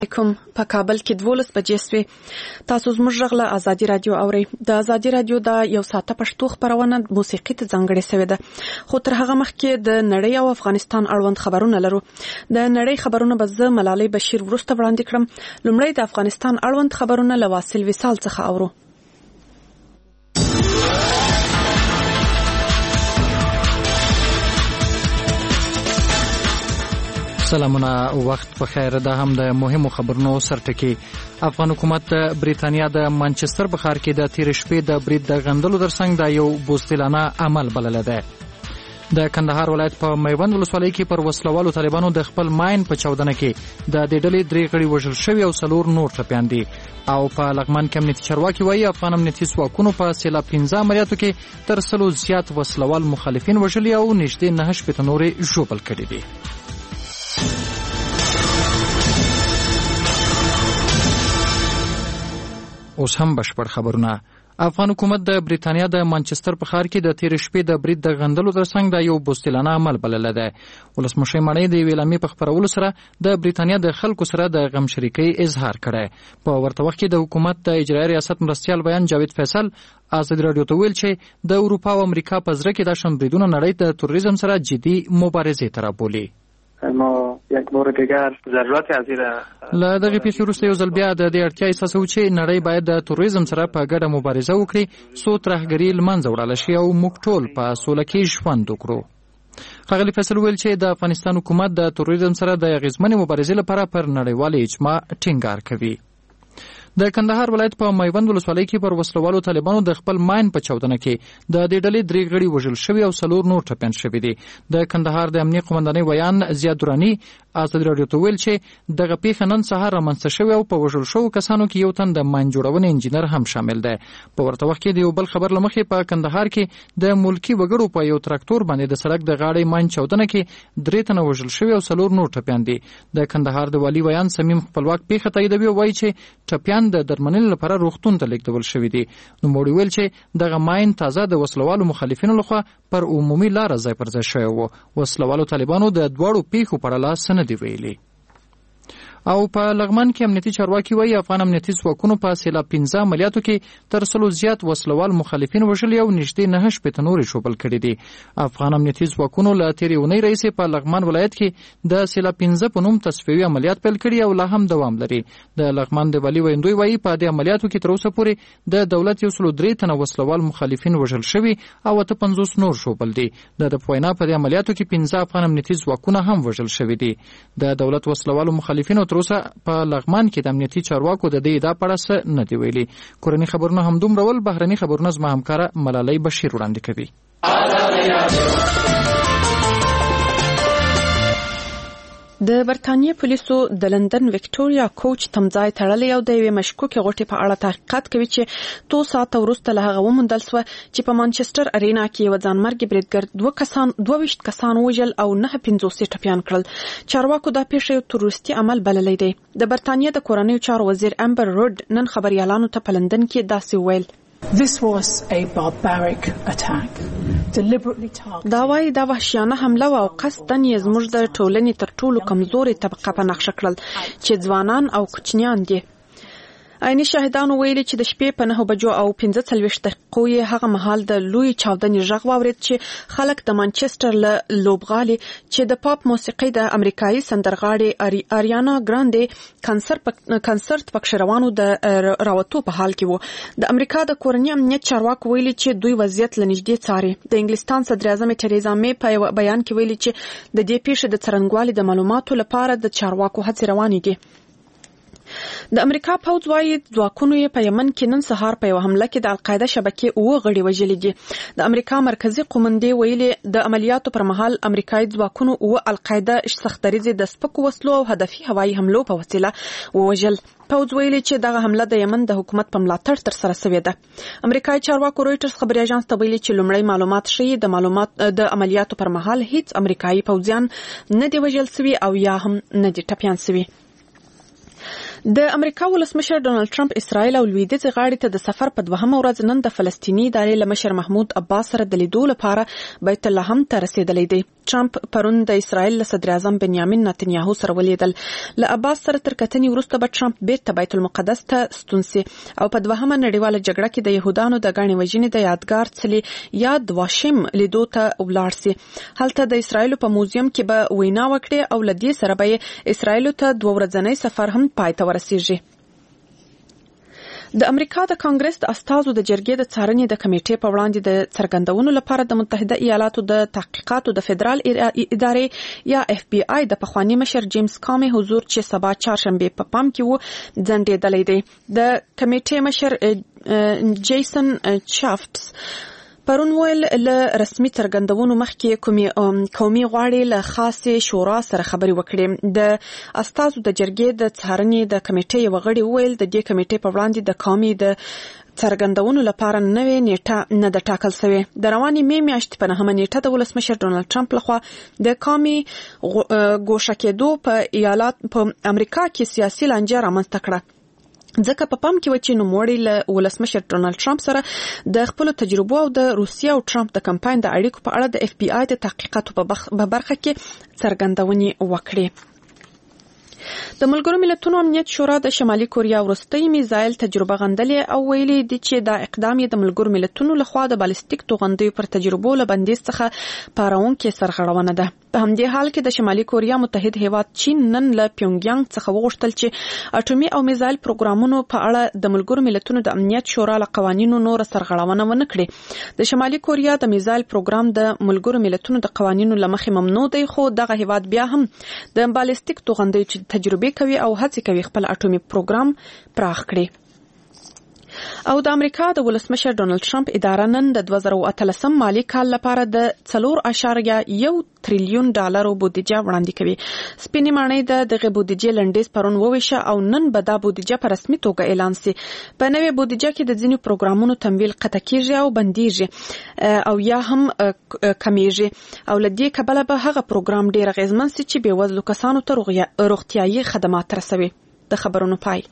کوم په کابل کې 12 بجې سوي تاسو زموږ غږ له ازادي رادیو اورئ د ازادي رادیو د یو ساعته پښتو خبرونه موسیقي ته ځانګړې شوې ده خو تر هغه مخکې د نړۍ او افغانستان اړوند خبرونه لرو د نړۍ خبرونه به زه ملالۍ بشیر ورسته وړاندې کړم لومړی د افغانستان اړوند خبرونه له واصل وصال څخه اورو سلامونه وخت په خیر ده هم د مهمو خبرونو سرټکی افغان حکومت بریتانیا د مانچستر په ښار کې د تیر شپې د برید د غندلو ترڅنګ د یو بوستلانه عمل بللی دی د کندهار ولایت په میوند ولسوالۍ کې پر وسلوالو طالبانو د خپل ماین په چاودنه کې د دې ډلې 3 غړي وژل شوي او 4 نور ټپیان دي او په لغمان کې امنیتي چارواکي وایي افغان امنیتي ځواکونو په سیلا 15 عملیاتو کې تر 100 زیات وسلوال مخالفین وژلي او نږدې 9 شپېته نورې ژوبل کړي دي اوس هم بشپړ خبرونه افغان حکومت د بریتانیا د مانچستر په ښار کې د تیر شپې د برید د غندلو ترڅنګ د یو بوستلانه عمل بللی دی ولسمشر ماڼۍ د یوې اعلامیې په خپرولو سره د بریتانیا د خلکو سره د غم شریکۍ اظهار کړی په ورته وخت کې د حکومت د اجرایي ریاست مرستیال بیان جاوید فیصل ازادي رادیو ته ویل چې د اروپا او امریکا په زړه کې د شن بریدونه نړۍ د توریزم سره جدي مبارزې ته رابولي ما یک بار دیگر ضرورت از این له دغه پیښې وروسته یو ځل بیا د دې اړتیا احساسوو چې نړۍ باید د توریزم سره په ګډه مبارزه وکړي څو ترهګري له منځه وړل شي او موږ ټول په سوله کې ژوند وکړو ښاغلي فیصل ویل چې د افغانستان حکومت د توریزم سره د اغیزمنې مبارزې لپاره پر نړیوال اجماع ټینګار کوي د کندهار ولایت په میوند ولسوالۍ کې پر وسلوالو طالبانو د خپل ماین په چاودنه کې د دې ډلې 3 غړي وژل شوي او 4 نور ټپیان شوي دي د کندهار د امنیت قومندانۍ ویان زیاد درانی ازادي رادیو ته ویل چې دغه پیښه نن سهار رامنځته شوې او په وژل شوو کسانو کې یو تن د ماین جوړونې انجینر هم شامل دی په ورته وخت کې د یو بل خبر له مخې په کندهار کې د ملکی وګړو په یو تراکتور باندې د سړک د غاړې ماین چاودنه کې 3 تنه وژل شوي او 4 نور ټپیان دي د کندهار د والی ویان صمیم خپلواک پیښه تاییدوي او وایي چې ټپیان د درملنې لپاره روغتون ته لیږدول شوي دي نو موږ ویل چې دغه ماین تازه د وسلوالو مخالفینو لخوا پر عمومي لار ځای پر ځای شوی و وسلوالو طالبانو د دواړو پیښو په اړه څه نه دي ویلي او په لغمان کې امنیتي چارواکي وایي افغان امنیتي ځواکونو په سیلا 15 عملیاتو کې تر 100 زیات وسلوال مخالفین وژلي او نږدې 9 شپېته نورې ژوبل کړي دي افغان امنیتي ځواکونو له تېرې اونۍ راهیسې په لغمان ولایت کې د سیلا 15 په نوم تصفیوي عملیات پیل کړي او لا هم دوام لري د لغمان د والي ویندوی وایي په دې عملیاتو کې تر اوسه پورې د دولت 103 تنه وسلوال مخالفین وژل شوي او 50 نور ژوبل دي د وینا په دې عملیاتو کې 15 افغان امنیتي ځواکونه هم وژل شوي دي د دولت وسلوالو مخالفینو تر اوسه په لغمان کې د امنیتي چارواکو د دې ادعا په اړه څه نه دي ویلي کورني خبرونه همدومره ول بهرني خبرونه زما همکاره ملالۍ بشیر وړاندې کوي د برتانیې پولیسو د لندن وکټوریا کوچ تمځای تړلی او د یوې مشکوکې غوټې په اړه تحقیقات کوي چې 2 ساعته وروسته له هغه وموندل شوه چې په مانچستر ارینا کې یو ځانمرګي بریدګر 22 کسان وژل او 950 ټپیان کړل چارواکو دا پیښه یو تروریستي عمل بللی دی د برتانیې د کورنیو چارو وزیر امبر رود نن خبريالانو ته په لندن کې داسې ویل This was a barbaric attack, deliberately targeted. دا وايي دا وحشیانه حمله او قصدن یې زموږ د ټولنې تر ټولو کمزوري طبقه په نقشه کړل چې ځوانان او کوچنیان دي عیني شاهدانو ویلي چې د شپې په 9 بجو او 15 دقیقو یې هغه مهال د لوی چاودنې غږ واورید چې خلک د مانچستر له لوبغالي چې د پاپ موسیقي د امریکایي سندرغاړي اریانا ګراندې کنسرت پکښ روانو د راوتو په حال کې وو د امریکا د کورنی امنیت چارواکو ویلي چې دوی وضعیت لنږدې څاري د انګلستان صدر اعظم تریزا مې په بیان کې ویلي چې د دې پیښې د څرنګوالي د معلوماتو لپاره د چارواکو هڅې روانې دي د امریکا پوځ وايي ځواکونو یې په یمن کې نن سهار په یو حمله کې د القاعده شبکې 9 غړي وژلي دي د امریکا مرکزی قومندې ویلي د عملیاتو پر مهال امریکایي ځواکونو 9 القاعده سختدریزې د سپکو وسلو او هدفي هوایي حملو په وسیله وژل پوځ ویلي چې دغه حمله د یمن د حکومت په ملاتړ تر سره شوې ده امریکایي چارواکو رويټرز خبري اژانس ته ویلي چې لومړی معلومات ښيي د عملیاتو پر مهال هیڅ امریکایي پوځیان نه دي وژل شوي او یا هم نه دي ټپیان شوي د امریکا ولسمشر ډونالد ټرمپ اسرائیل او لویدیځ غاړي ته د سفر په دوهمه ورځ نن د فلسطینی ادارې لمشر محمود عباس سره د لیدو لپاره بیت اللحم ته رسیدلی دی. ټرمپ پرون د اسرائیل له صدر اعظم بنیامین نتنیاهو سره ولیدل. له عباس سره تر کتنې وروسته به ټرمپ بیرته بیت المقدس ته ستون سي او په دوهمه نړیواله جګړه کې د يهودانو د غاڼې وژنې د یادګار څلي یا د واشم لیدو ته ولاړ سي. هلته د اسرائیل په موزیم کې به وینا وکړي او لدې سره به اسرائیل ته 2 ورځنی سفر هم پای ته ورسیږي. د امریکا د کانګرس د استازو د جرګې د څارنې د کمیټې په وړاندې د څرګندونو لپاره د متحده ایالاتو د تحقیقاتو د فدرال ادارې یا اف بی آی د پخوانی مشر جیمز کامي حضور چې سبا چهارشنبه په پام کې وو ځنډېدلی دی. د کمیټې مشر جیسن چافټس پرون ویل له رسمي څرګندونو مخکې قومي غواړي له خاصې شورا سره خبري وکړي. د استازو د جرګې د څارنې د کمیټې یو غړي ویل د دې کمیټې په وړاندې د قومي د څرګندونو لپاره نوې نیټه نه د ټاکل شوې. د رواني می میاشتې په 9مه نیټه د ولسمشر ډونالد ټرمپ لخوا د قومي ګوښه کېدو په امریکا کې سیاسي لانجه رامنځته کړه. ځکه په پام کې و چې نوموړی له ولسمشر ډونالد ټرمپ سره د خپل تجربو او د روسیې او ټرمپ د کمپاین د اړیکو په اړه د اف بی آی د تحقیقاتو په برخه کې څرګندونې وکړي. د ملګرو ملتونو امنیت شورا د شمالي کوریا وروستۍ میزایل تجربه غندلې او ویلي دي چې دا اقدام یې د ملګرو ملتونو لخوا د بالستیک توغندیو پر تجربو له بندیز څخه پارونکې سرغړونه ده. په همدې حال کې د شمالي کوریا متحد هیواد چین نن له پیونګیانګ څخه وغوښتل چې اټومي او میزایل پروګرامونو په اړه د ملګرو ملتونو د امنیت شورا له قوانینو نور سرغړونه ونه کړي. د شمالي کوریا د میزایل پروګرام د ملګرو ملتونو د قوانینو لمخې ممنوع دی، خو دغه هیواد بیا هم د بالستیک توغندیو تجربه کوي او هڅه کوي خپل اټومي پروګرام پراخ کړي. او د امریکا د ولسمشر ډونالد ټرمپ اداره نن د 2018 مالی کال لپاره د 4.1 تریلیون ډالرو بودیجه وړاندې کوي. سپینې ماڼۍ د دغه بودیجې لنډیز پرون وویشه او نن به دا بودیجه په رسمي توګه اعلان سي. په نوې بودیجه کې د ځینو پروګرامونو تمویل قطع کیږي او بندیږي او یا هم کمیږي او لدې کبله به هغه پروګرام ډیر اغیزمن سي چې بې وزلو کسانو ته روغتیايي خدمات رسوي. د خبرونو پای.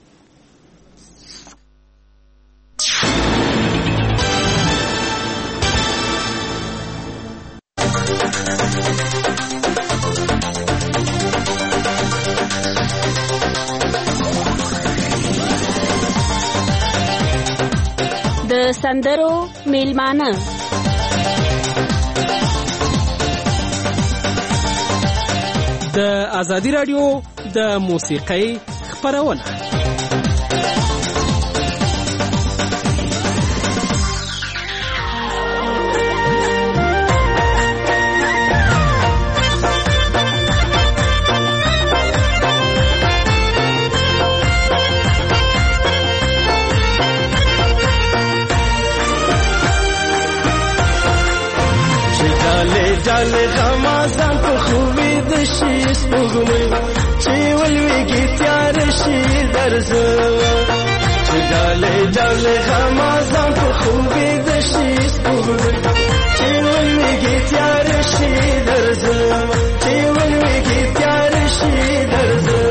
د سندرو میلمانه د ازادي رادیو د موسیقۍ خبرونه. جاله غمازان په خوبي د شي سپوږمۍ چې ولويږي تیار شي درځه چې جاله غمازان په خوبي د شي سپوږمۍ چې ولويږي تیار شي درځه چې ولويږي تیار شي درځه.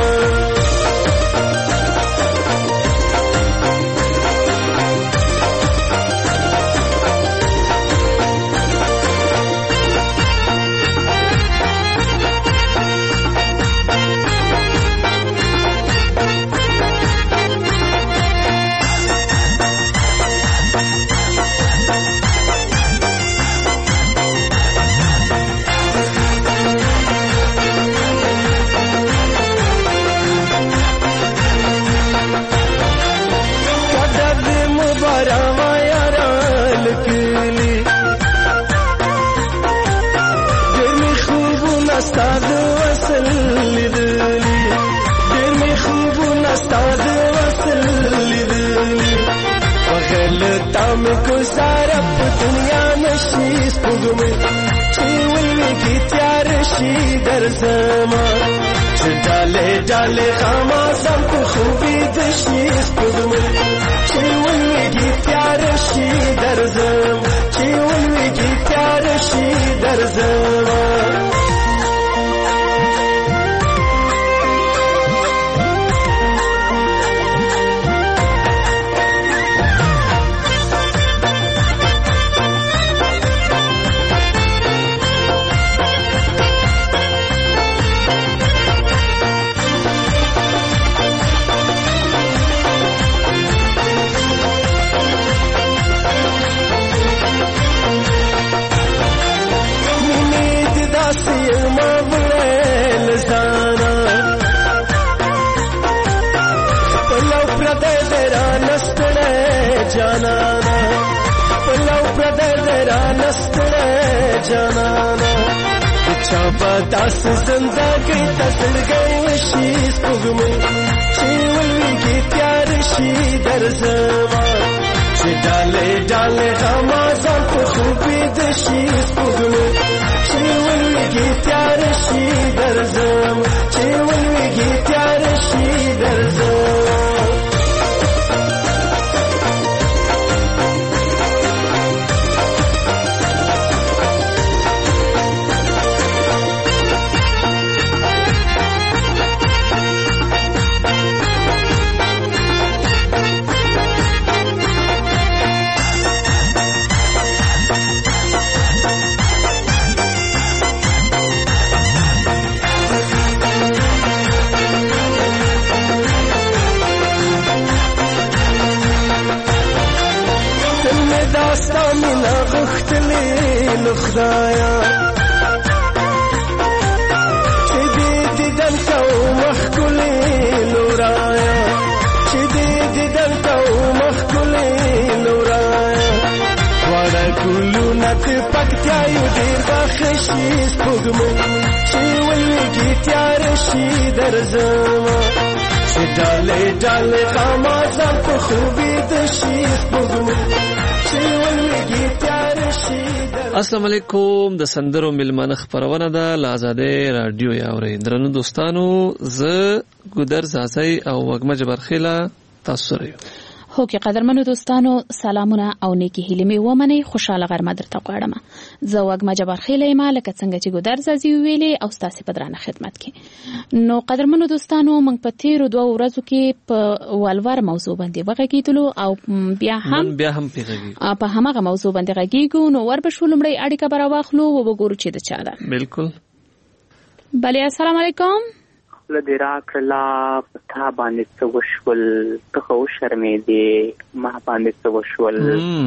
کو سارا په دنیا نشي سپوږمۍ چې ولويږي تیار شي درځما چې ډاله غمازان په خوبي د شي سپوږمۍ چې ولويږي تیار شي درځم چې ولويږي تیار شي درځما. پردې درا نستړې جانانا پلو پردې درا نستړې جانانا چا پتاس زندګۍ تسلګۍ وشي سپوږمۍ چې ولويږي تیار شي درځما چې ډالې ډالې غمازان په خوبې د شي سپوږمۍ چې ولويږي تیار شي درځما چې ولويږي تیار شي درځما داستانونه غختلې لخدایا چې دې دیدن کو مخکلې لورایا چې دې دیدن کو مخکلې لورایا وړه ګلونه ته پکتیا یو ډېر بخښي سپوږمۍ چې ولويږي تیار شي درځما چې ډالې ډالې غمازان په خوبې د شي سپوږمۍ السلام علیکم. د سندرو ملمانه خبرونه ده له آزادۍ رادیو یا اورئ. درنو دوستانو، زه ګودر زازی او وګمه جبرخیله تاسو سره یم. هو کې قدرمنو دوستانو، سلامونه او نیکی هیلې مې ومنئ. خوشاله غرمه درته غواړم. زه وګمه جبرخیله یم، لکه څنګه چې ګودر زازی ویلې او ستاسو په درانه خدمت کې. نو قدرمنو دوستانو، موږ په تیرو 2 ورځو کې په ولور موضوع باندې وغږیدلو او بیا هم په هماغه موضوع باندې غږیږو. نو وربشو لمړی اړیکه برا واخلو او وګورو چې د چا ده. بالکل. بله، السلام علیکم. لدیرا کلا پتا باندې څه وشول، ته خو شرمېدې، ما باندې څه وشول،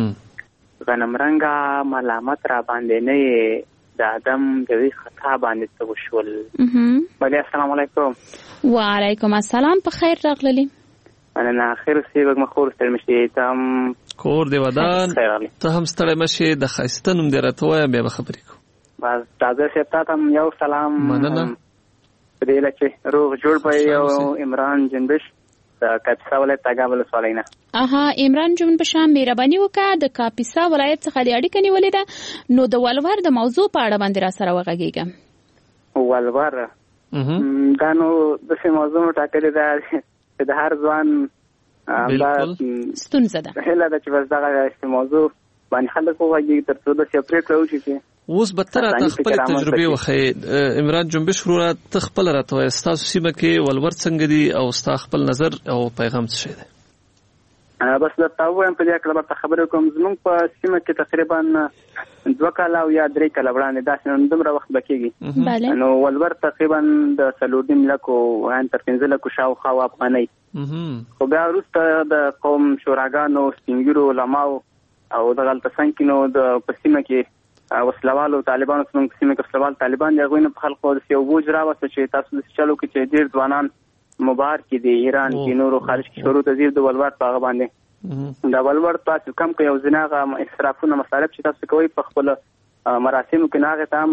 غنمرنګه ملامت را باندې نه یې، د آدم د وی خطا باندې څه وشول. بله، السلام علیکم. وعلیکم السلام. په خیر راغللی. مننه. خیر اوسې وګمه، خور ستړی مشې، ته هم کور دې ودان، ته هم ستړی مشې، د ښایسته نوم دې راته ووایه، بیا به خبرې کوو. بس تازه صاحب ته هم یو سلام. مننه. دې لکه روغ جوړ پي او عمران جنبش د کاپیسا ولایت تاګاب ولسوالۍ نه. عمران جنبش، مهرباني وکړه د کاپیسا ولایت څخه د اړیکه نیولې ده. نو د ولور د موضوع په اړه باندې را سره وغږیږه. ولور دا نو د څه موضوع ټاکلې ده چې د هر ځوان دا ستونزه ده. هله د چې بس دغه موضوع باندې خلک وغږیږي تر څو د پریکړه وشي چې اوس به تر خپل تجربه وخی. عمران جنبش وروره، ته خپل راته وایه ستاسو سیمه کې ولور څنګه دي او ستا خپل نظر او پیغام څه شی دی؟ بس درته وایم په دې اړه به خبرې کوم. زموږ په سیمه کې تقریبا 2 کاله او یا 3 کاله وړاندې داسې دومره وخت به کېږي. نو ولور تقریبا د 4.5 لکو تر 15 لکو شاوخوا افغانۍ. خو بیا وروسته د قوم شوراګانو، سپین ږیرو، علماو او د غلطه څنګه نو د په سیمه کې وسلوالو طالبانو څنګه سیمه کې وسلوال طالبان دی غوینه په خلکو د یو بوج راوسته چې تاسو د چلو کې چې ډیر ځوانان مبارک دي ایران کې نورو خارج کې شروع تزیر د ولور په هغه باندې دا ولور تاسو کم کوي او زناغه اسرافونه مصارف چې تاسو کوي په خپل مراسمو کې ناغه تام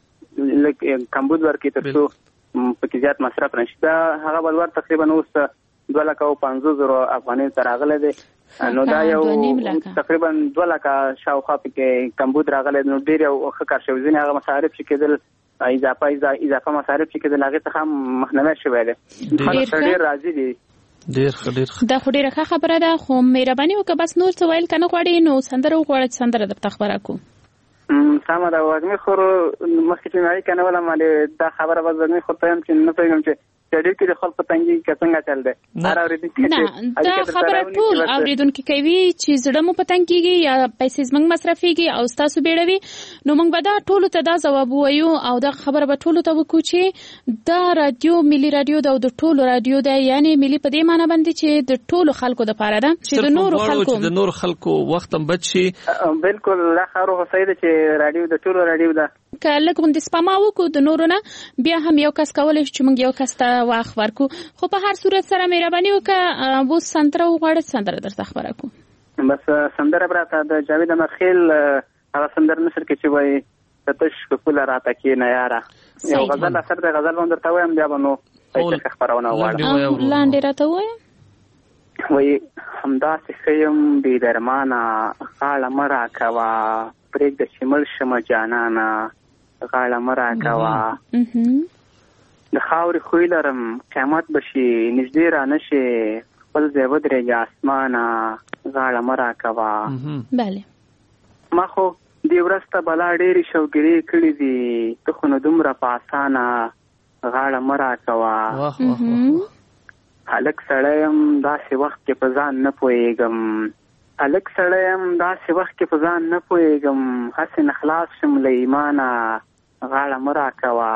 کمبود ورکې تر څو په کې زیات مصرف نشي. دا هغه ولور تقریبا اوس 2,50,000 افغانۍ تر راغله دي. نو دا یو تقریبا 2 لکه شاوخوا کې کمبود راغله. نو ډیر یو ښه کار شوی. ځینې هغه مصارف چې کېدل اضافه مصارف چې کېدل هغه څخه مخنیوي شوی دی. خلک ډیر راضي دي. ډیر دا خو ډیره ښه خبره ده. خو مهرباني وکړه بس نور څه ویل کنه غواړي نو سندره وغواړه چې سندره درته خبره کو. سمه ده. وګمې خو مخکې چې مې کنه ولا مالې دا خبره به زمي خو ته هم چې نه پېږم چې چډې کې د خپل پتنګي څنګه چل دی. نه دا خبره ټول اوریدونکو کوي چې زړه مو پتنګيږي یا پیسې زمنګ مصرفيږي او تاسو بیړوي. نو موږ به دا ټول ته دا جواب وایو او دا خبره به ټول ته وکړو چې دا رادیو ملي رادیو دا د ټول رادیو دی، یعنی ملي په دې معنی باندې چې د ټول خلکو د پاره ده چې د نور خلکو وخت هم بچي. بالکل لا خبره صحیح ده چې رادیو د ټول رادیو ده که لږ غوندې سپما وکړو د نورو نه بیا هم یو کس کولی شي چې موږ یو کس ته وخت ورکړو. خو په هر صورت سره مهرباني وکړه اوس سندره وغواړئ، سندره درته خپره کړو. بس سندره براته د جاوید امرخیل هغه سندره نشر کې چې وایي تش په پوله راته کېنه یاره، یو غزل اثر د غزل باندې درته وایم بیا به نو پیسې خپرونه وغواړم. لاندې راته ووایه. وایي همداسې ښه یم بې درمانه غاړه مه راکوه، پرېږده چې مړ شمه جانانه غاړه مه راکوه، د خاورې خوی لرم قیامت به شي نږدې را نه شي، خپل ځای ودرېږه اسمانه غاړه مه راکوه. بله ما خو دې ورځ ته بلا ډېرې شوګیرې کړي دي، ته خو نو دومره په اسانه غاړه مه راکوه. هلک سړی یم داسې وخت کې په ځان نه پوهېږم، هلک سړی یم داسې وخت کې په ځان نه پوهېږم، هسې نه خلاص شم له ایمانه غاړه مه راکوه.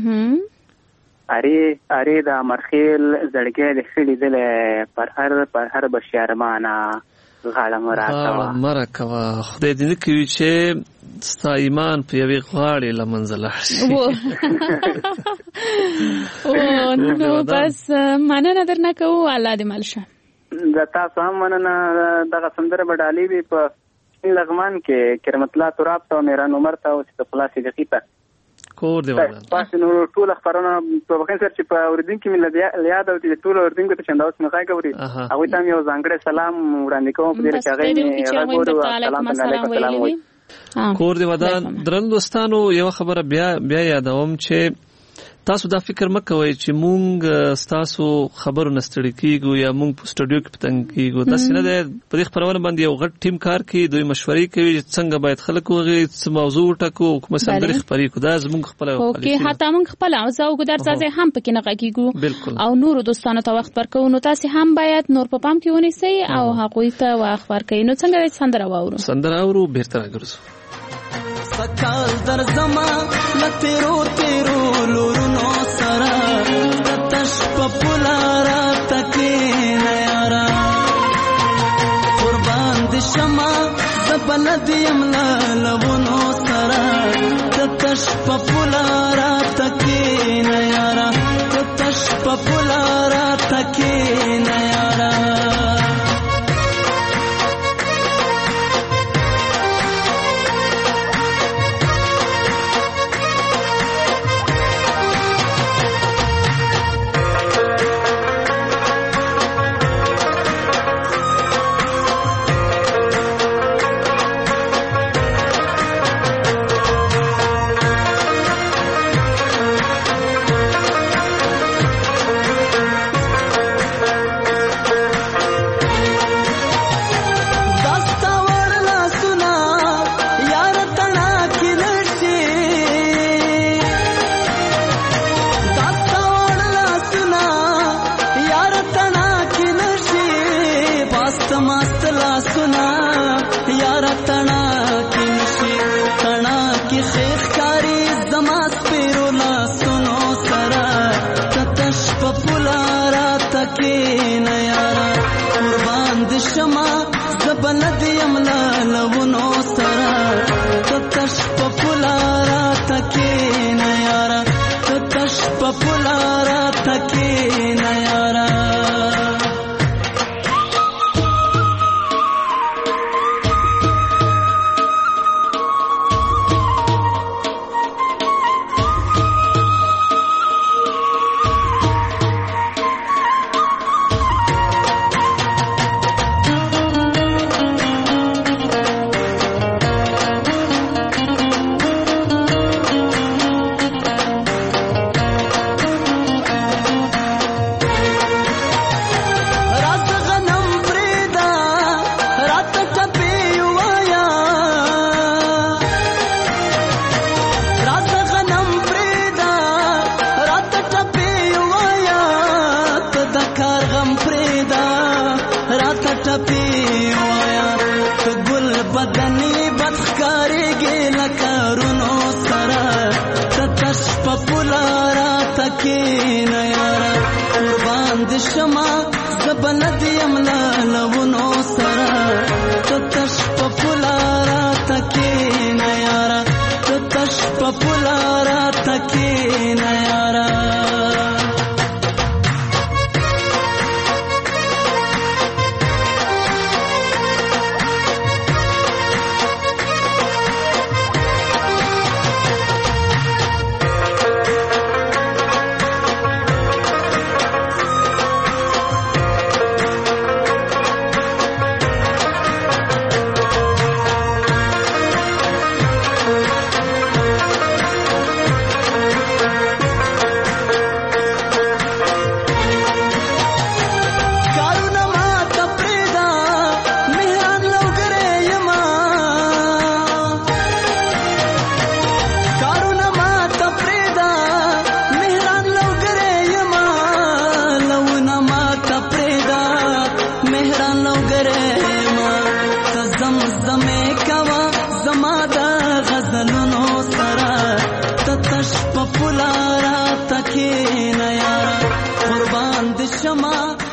ارې د امرخیل زړګی دې ښه لیدلی، پر هر بشیارمانه غاړه مه راکوه. مه راکوه، خدای دې نه کوي چې ستا ایمان په یوې غاړې له منځه لاړ شي. نو بس مننه درنه کوو، الله دې مل شه. د تاسو هم مننه. دغه سندره به ډالۍ وي په لغمان کې کرمت الله تراب ته او میران عمر ته او صفلا صدیقي ته. کور دی ودان پاتې نور ټول خبرونه په وخت سره چې په اوریدونکو مې لیاد او چې ټول اوریدونکو ته چنده اوس نه غږ اوري هغه ته یو ځانګړی سلام وړاندې کوم په دې چې هغه سلام کور دی ودان. درنو دوستانو یو خبره بیا یادوم چې تاسو دا فکر مکوئ چې مونږ ستاسو خبرو نستړي کیږو یا مونږ په سټوډیو کې پتنګ کیږو. داسې نه دی، په دې خبرونه باندې یو غټ ټیم کار کوي، دوی مشورې کوي چې څنګه باید خلک وغږي، څه موضوع وټاکو، کومه سندرې خپرې کړو. دا زموږ خپله اوکې، حتی مونږ خپله زه او ګودر زازی هم پکې نه غږیږو او نورو دوستانو ته وخت ورکوو. نو تاسې هم باید نور په پام کې ونیسئ او هغوی ته وخت ورکوئ. نو څنګه سندره واورو؟ سندره اورو بیرته راګرځو. سکال در زما لتیرو تیرو لورونو سرا تش پپولارا تکین یارا قربان دی شما زبلدیم لالونو سرا تش پپولارا تکین یارا تش پپولارا تکین یارا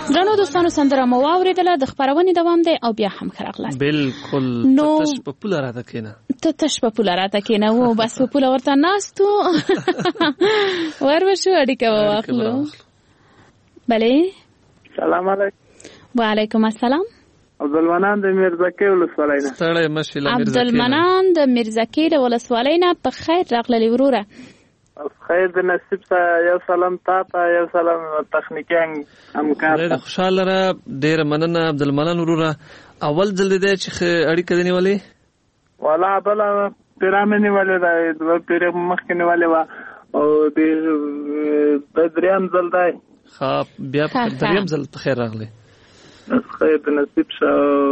درنو دوستانو سندره مو واوریدله د خبرونې دوام دی او بیا هم خراغلاست بالکل تش په پوله راته کېنه تش په پوله راته کېنه و بس په پوله ورته ناستو ورشو اړیکه واخلو بله سلام علیکم وعلیکم السلام عبدالمنان د میرزکې ولسوالۍ نه ستړی مشې له میرزکې عبدالمنان د میرزکې له ولسوالۍ نه په خیر راغللی وروره خیر د نصیب سره یو سلام تا ته یو سلام تخنیکي همکار ته خوشاله را ډېره مننه عبدالمنان وروره اول ځل دی چې اړیکه دې نیولې والا بله پیره مې نیولې ده دوه پیرې مخکې نیولې وه او د درېیم ځل دی ښه بیا درېیم ځل په خیر راغلی خیر د نصیب شه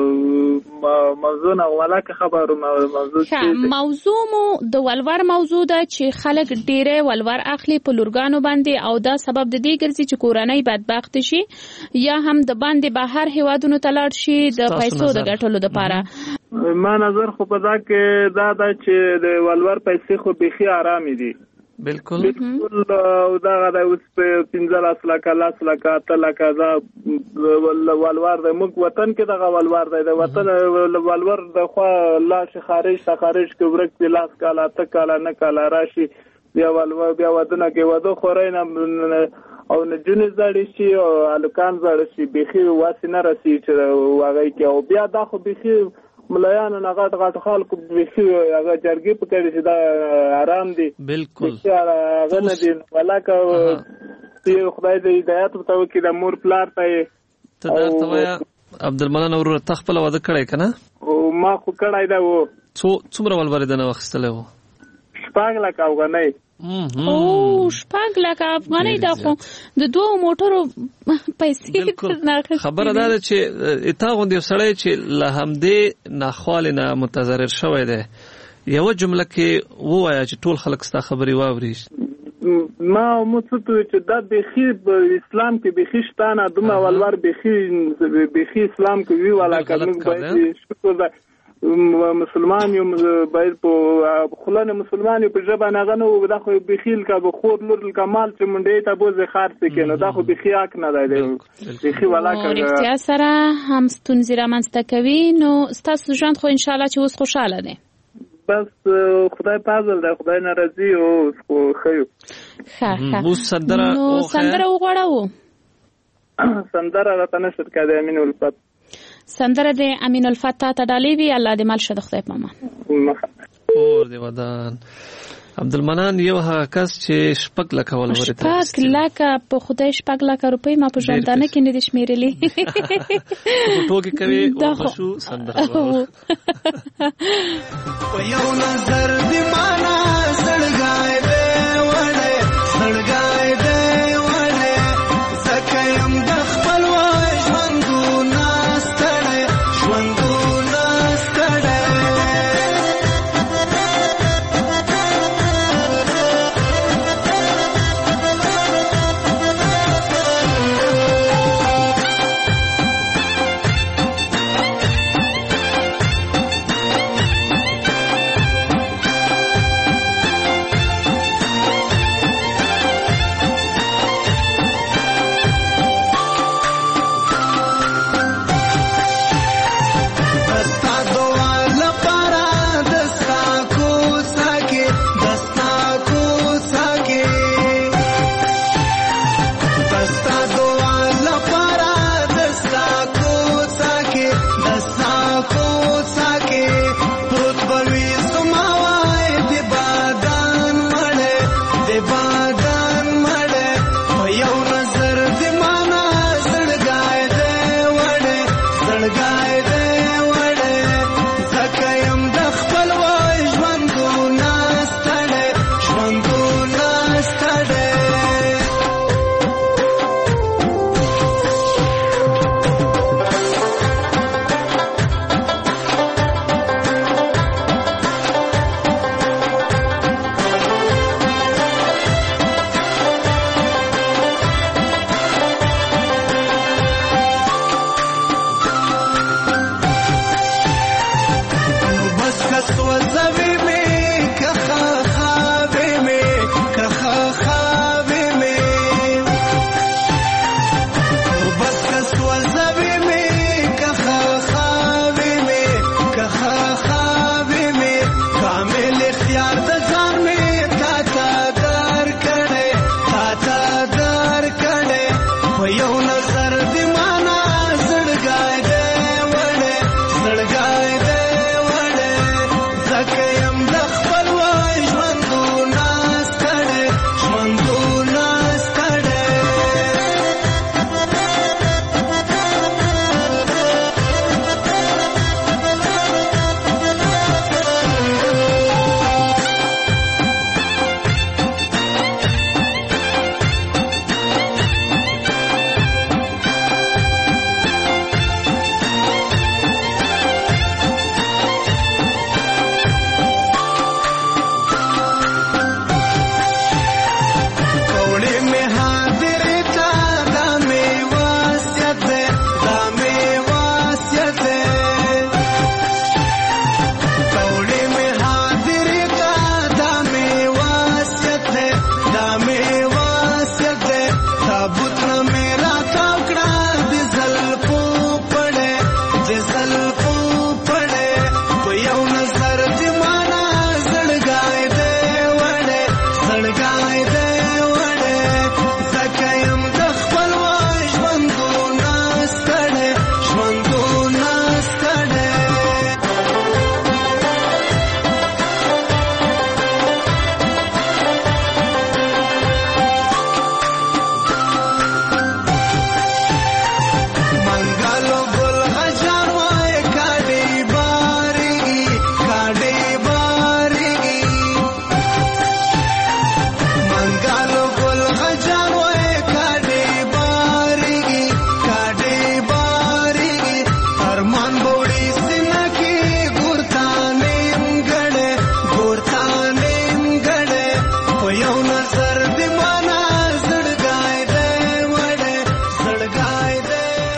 موضوع نه ولاکه خبرو موضوع مو د ولور موضوع ده چې خلک ډیره ولور اخلي په لورګانو باندې او دا سبب د دې ګرځي چې کورنۍ بدبخت شي یا هم د باندې بهر هیوادونو ته لاړ شي د پیسو د ګټلو لپاره ما نظر خو په دا کې دا چې د ولور پیسې خو بيخي آرامي دي بالکل او دا غدا اوس په 15 لک 10 لک 8 لک دا ولور د موږ وطن کې دغه ولور دی د وطن ولور د خو لاش خارج کې ورک په لاس کاله ته کاله نه کاله راشي بیا ولور بیا ودونه کې وده خورین او نه جنې زړې شي او الکان زړې شي بيخي واسنه راسي چې واغې کې او بیا دا خو بيخي ملایانو نه غټ خلکو بيخي هغه جرګې په کړي چې دا آرام دي بالکل هغه نه دي ولاکه خدای دې هدایت وکړي د مور پلار ته تدارتویا عبدالمنان ورور تخپل واده کړی کنه او ما خو کړای دا و څومره ولور دنه وخستله و 6 لک افغانۍ او 6 لک افغانۍ دا خو د دوه موټرو پیسې خبره ده چې اته غوندي سړی چې له همدې ناخوال نه متضرر شوی دی یو جمله کې ووایا چې ټول خلک ستا خبري واوري ما مڅته چې د بخي اسلام کې بخي شتانه دومره ولور بخي اسلام کې وی ولا کله باید شکر ده مسلمان یو باید په خلانه مسلمان یو په ژبه نه غنو دا خو بخیل کا به خور لور کمال چې منډې ته بوزه خرڅ کینو دا خو بخي حق نه دی بخي ولا کړه سره هم ستونزې رامنځته کوي نو تاسو ژوند خو ان شاء الله چې اوس خوشاله دی بس خدای پازل ده خدای ناراضي او خو خيو مو سندره وغواړو سندره راته نشد کده امین الفت سندره د امین الفت ته ډالې وی الله دې مال شه د خدای په امان اور دی ودان عبدالمنان یو هغه کس چې شپږ لک ولور ته 6 لک په خدای 6 لک روپۍ ما په ژوندانه کې نه دي شمیرلې ټوکی کوي او شو سندره په یو نظر دی معنا سړګای دی وړه سړګای دی وړه سکه يم د خپل ژوندو ناستړې ژوندو ناستړې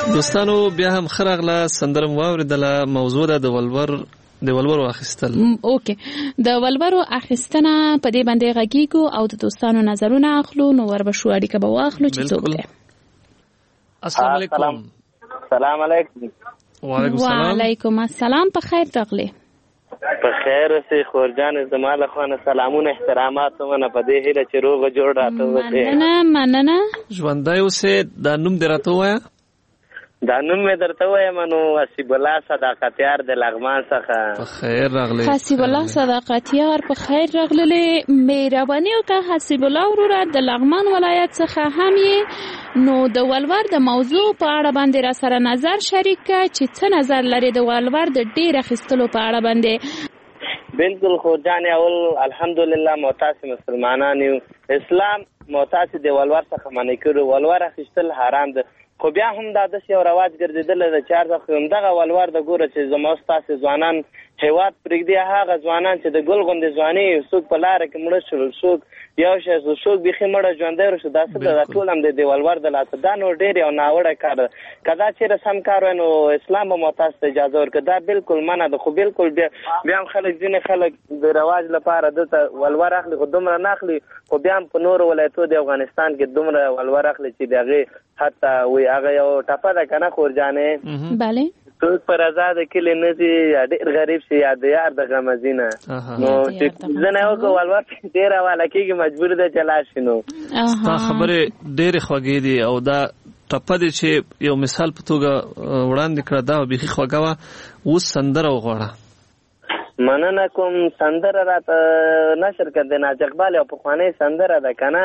دوستانو بیا هم خراغله سندرم واوریدله موضوع ده د ولورو اخیستل. اوکې د ولورو اخیستنه په دې باندې غږیږو او د دوستانو نظرونه اخلو. نو وربشو اړیکه به واخلو چې څوک دی. السلام علیکم. سلام علیکم. وعلیکم السلام. په خیر راغلی. په خیر اوسې خورجان زما له خوا نه سلامونه احترامات ومنه په دې هیله چې روغ جوړ راته وکړې. مننه. ژوندی اوسې. دا نوم دې راته ووایه. دا نوم مې درته ووایم نو حسیب الله صداقتیار د لغمان څخه. په خیر راغلی. حسیب الله صداقتیار په خیر راغلی. مهرباني وکړه حسیب الله وروره د لغمان ولایت څخه هم یې. نو د ولور د موضوع په اړه باندې را سره نظر شریک کړه چې څه نظر لري د ولور د ډیر اخیستلو په اړه باندې. بالکل خورجان اول الحمدلله معتاص مسلمانان یو. اسلام معتاص د ولور څخه منع کړو. ولور اخیستل حرام ده خو بیا هم دا داسې یو رواج ګرځېدلی ده چې هر ځخ همدغه ولور د ګوره چې زما ستاسې ځوانان هېواد پرېږدي هغه ځوانان چې د ګل غوندې ځواني څوک په لاره کې مړه شول څوک یو شی څوک بیخي مړه ژوندی شو دا څه ده ټول هم د ولور د لاسه دا نو ډېر یو ناوړه کار ده. که دا چېرې سم کار وای نو اسلام به مو تاسو ته اجازه ورکړي. دا بالکل منع ده خو بالکل بیا هم خلک ځینې خلک د رواج لپاره دلته ولور اخلي خو دومره نه اخلي خو بیا هم په نورو ولایتو د افغانستان کې دومره ولور اخلي چې د هغې حتی وی هغه یو ټپه ده که نه خورجانې. بله څوک پر ازاد کلی نه ځي یا ډېر غریب شي یا د یار د غمزینه نو چې ځنه یو کو ولور ډېر حواله کېږي مجبور ده چې لاړ شي. نو ستا خبرې ډېرې خوږې دي او دا ټپه دې چې یو مثال په توګه وړاندې کړه دا بیخي خوږه وه. اوس سندره وغواړه. مننه کوم. سندره راته نشر کړ د ناز اقبال یو پخوانۍ سندره ده که نه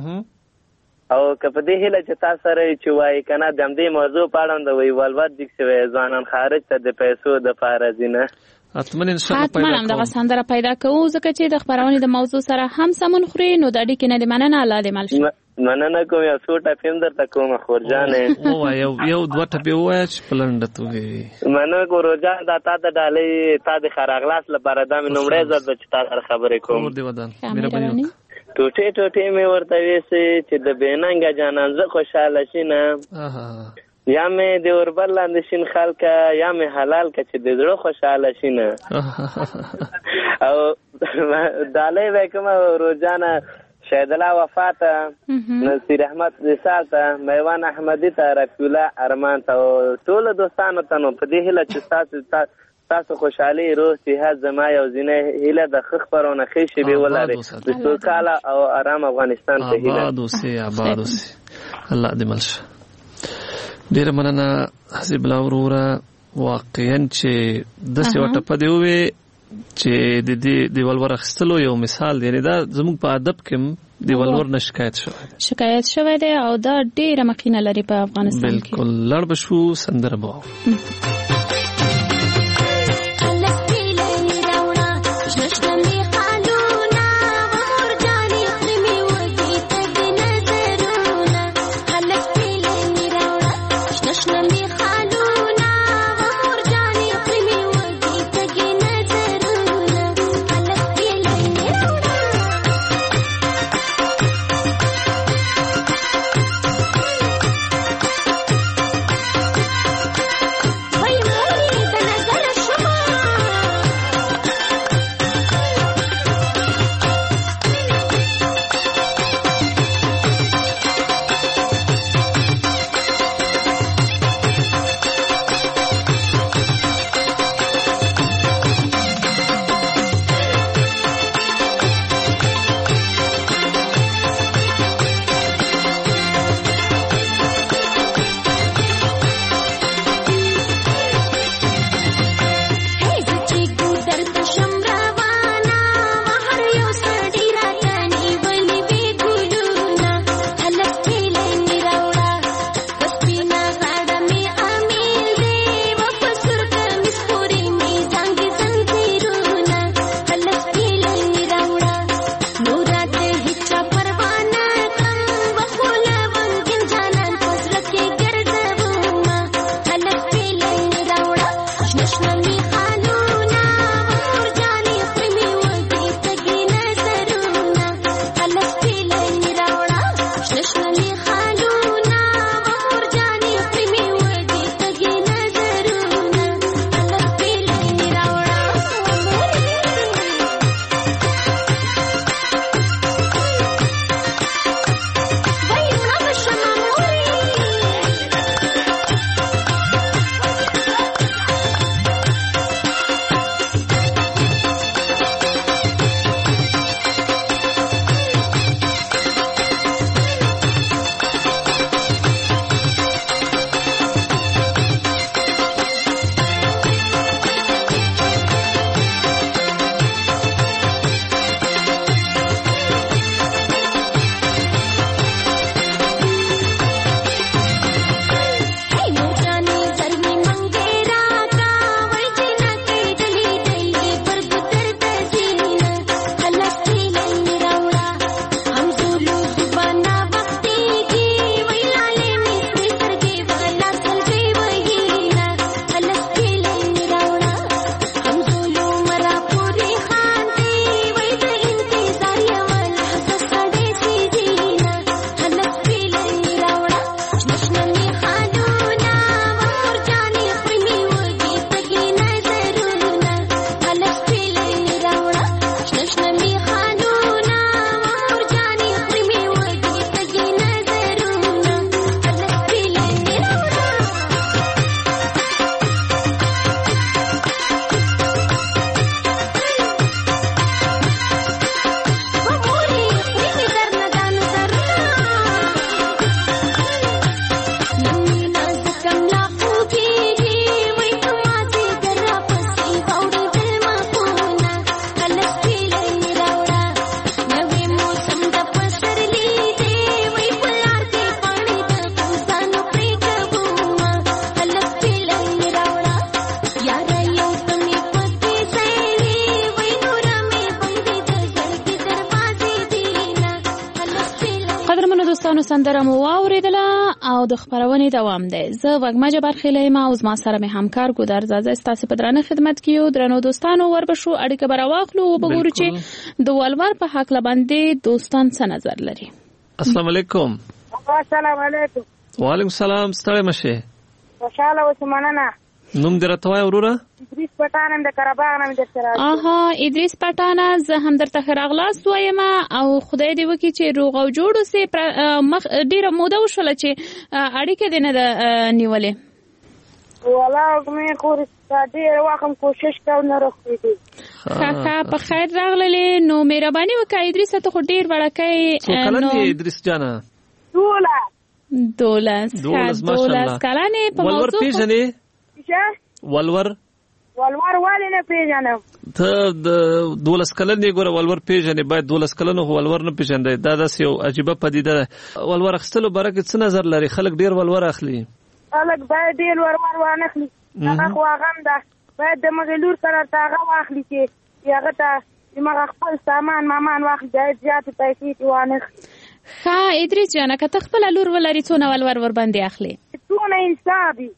او که په دې هیله چې تاسو سره چې وایي که نه د همدې موضوع په اړه د وی ولور دیک شوی ځوانان خارج ته د پیسو دپاره ځي نه. حتما همدغه سندره پیدا کوو ځکه چې د خپرونې د موضوع سره هم سمون خوري. نو د اړیکې نه دې مننه. الله دې مل شي. مننه کوم. یو څو ټپې هم درته کوم خورجانې. یو دوه ټپې ووایه چې په لنډه توګه وي. مننه کوم روجان. دا تا ته ډالۍ تا د خراغلاس لپاره دا مې لومړی ځل ده چې تا سره خبرې کوم. ټوټې ټوټې مې ورته ویسې چې د بېننګه جانان زه خوشحاله شي نه یا مې د اوربل لاندې شین خلکه یا مې حلال که چې د زړه خوشحاله شي نه. او ډالۍ به کومه روجانه شهید الله وفا ته نصیر احمد نثار ته میوان احمدي ته رفیع الله ارمان ته ټولو دوستانو ته نو په دې هیله چې تاسو خوشحالي روح صحت زما یو ځینې هیله د ښه خپرونه ښې شېبې ولرئ د سوکاله او ارام افغانستان ته هیله. آباد اوسې الله دې مل شه. ډېره مننه حسیب الله وروره. واقعا چې داسې یوه ټپه دې ووې چې د ولور اخیستلو یو مثال دی. یعنې دا زموږ په ادب کې هم د ولور نه شکایت شوی دی او دا ډېره مخینه لري په افغانستان کې. بالکل. لاړ به شو سندره به واورو. Wait دوستانو سندره مو واوریدله او د خبرونې دوام دی. زه وګما جبار خیلی ما او زما سره مې همکار ګودر زازه ستاسو په درنه خدمت کې یو. درنو دوستانو وربشو اړیکه براواخلو او وګورو چې د ولور په حق لباندې دوستان څه نظر لري. السلام علیکم. السلام علیکم. وعلیکم السلام. ستړی مشه. خوشاله اوسه مننه. نوم دې راته وایه وروره؟ ادریس پټان د قرهباغ نه مې درته راغلی. ادریس پټانه زه هم درته ښه راغلاست وایم او خدای دې وکړي چې روغ او جوړ اوسې. ډېره موده وشوله چې اړیکه دې نه ده نیولې. والله مې خو ډېر وخت هم کوشش کوم نه راخېږي. ښه په خیر راغللې. نو مهرباني وکړه ادریس ته خو ډېر وړکی. څو کلن یې ادریس جانه؟ 12 کلن په موضوع. ولور پېژنې؟ ولور ولې نه پېژنم؟ ته د 12 کلن یې ګوره ولور پېژنې. باید 12 کلنو خو ولور نه پېژندی. دا داسې یو عجیبه پدیده ده. ولور اخیستلو باره کې څه نظر لري؟ خلک ډېر ولور اخلي. خلک باید ډېر ولور وانخلي. هغه خو هغه هم ده. باید د مغې لور سره ورته هغه واخلي چې هغه ته مغه خپل سامان مامان واخلي. باید زیاتې پیسې چې وانخلي. ښه ادریس جانه که ته خپله لور ولري څونه ولور ورباندې اخلي؟ څونه انصاف وي.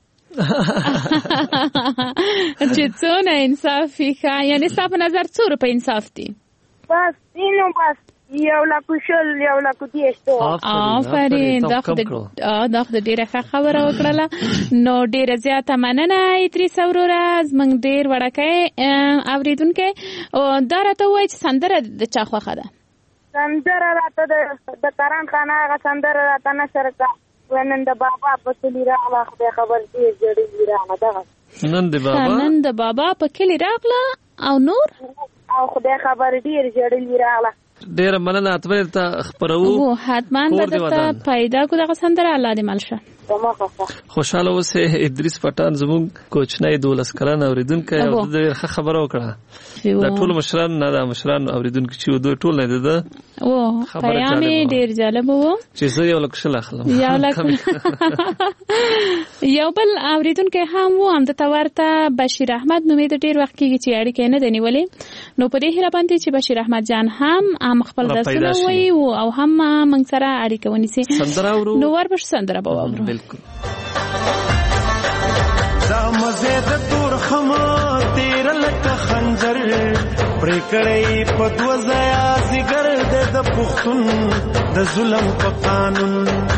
چې څونه انصاف وي. ښه یعنې ستا په نظر څو روپۍ انصاف دي؟ بس اینو بس 1,10,000 آفرین. دا خو ډېره ښه خبره وکړله. نو ډېره زیاته مننه ادریس وروره. زموږ ډېر وړکی اورېدونکی. دا راته ووایه چې سندره د چا خوښه ده؟ سندره راته د کرن خان هغه سندره راته نشر کړه. نن د بابا په کلي راغله. خدای خبر ډېر ژړلي راغله. دغه نن د بابا په کلي راغله او نور او خدای خبر ډېر ژړلي راغله. ډېره مننه. حتما درته خپروو. حتما به درته پیدا کړو دغه سندره. الله دې مل شه. خوشحاله اوسې. ادریس پټان زموږ کوچنی 12 کلن اورېدونکی او د ډېره ښه خبره وکړه. دا ټول مشران نه ده مشران اورېدونکي چې دوی ټول نه ده پیام یې ډېر جالب و چې زه 1,00,000 اخلم. یو بل اورېدونکی هم و همدته ورته بشیر احمد نومېده. ډېر وخت کېږي چې اړیکه یې نه ده نیولې. نو په دې هیله باندې چې بشیر احمد جان هم خپل درسونه ووایي او هم موږ سره اړیکه ونیسي. نو وربشو سندره به واورو. دا مزه د تور خمه تیر لکه خنجر پرې کړی په دوه ځایه زیګر د پښتون د ظلم په قانون.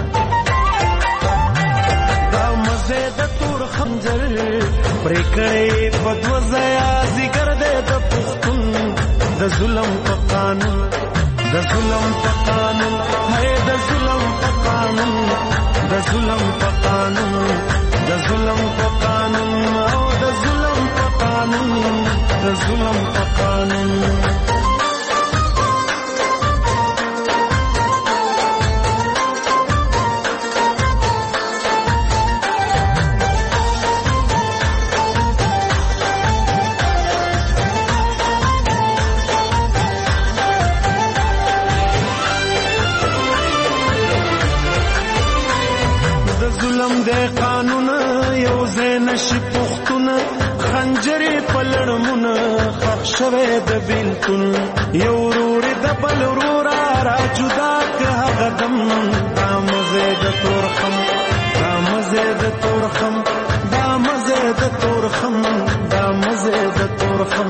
دا مزه د تور خنجر پرې کړی په دوه ځایه زیګر د پښتون د ظلم په قانون. د ظلم په قانون هي د ظلم په قانون. د ظلم په قانون. د ظلم په قانون او د ظلم په قانون. د ظلم په قانون. د قانون یو ځای نشي پښتون خنجرې په لړمونه خښ شوی د بیلتون. یو ورور د بل ورور را جدا که هغه دم. دا مزه د تورخم. دا مزه د تورخم. دا مزه د تورخم. دا مزه د تورخم.